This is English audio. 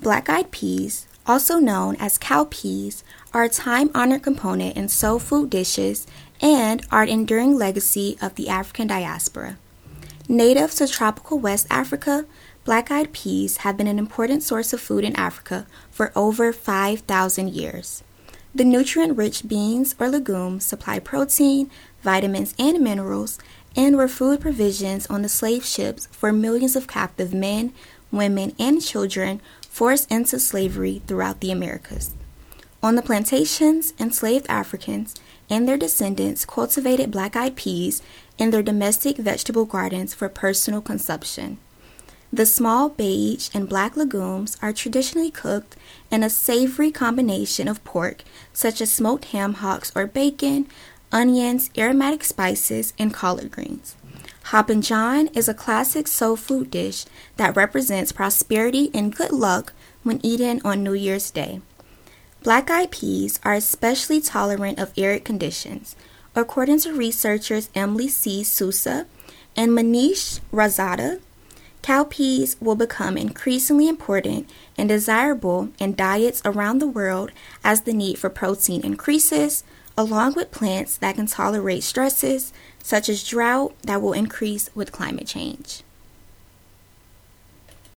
Black-eyed peas, also known as cowpeas, are a time-honored component in soul food dishes and are an enduring legacy of the African diaspora. Native to tropical West Africa, black-eyed peas have been an important source of food in Africa for over 5,000 years. The nutrient-rich beans or legumes supply protein, vitamins, and minerals, and were food provisions on the slave ships for millions of captive men, women, and children forced into slavery throughout the Americas. On the plantations, enslaved Africans and their descendants cultivated black-eyed peas in their domestic vegetable gardens for personal consumption. The small beige and black legumes are traditionally cooked in a savory combination of pork, such as smoked ham hocks or bacon, onions, aromatic spices, and collard greens. Hoppin' John is a classic soul food dish that represents prosperity and good luck when eaten on New Year's Day. Black-eyed peas are especially tolerant of arid conditions. According to researchers Emily C. Sousa and Manish Razada, cowpeas will become increasingly important and desirable in diets around the world as the need for protein increases, along with plants that can tolerate stresses such as drought that will increase with climate change.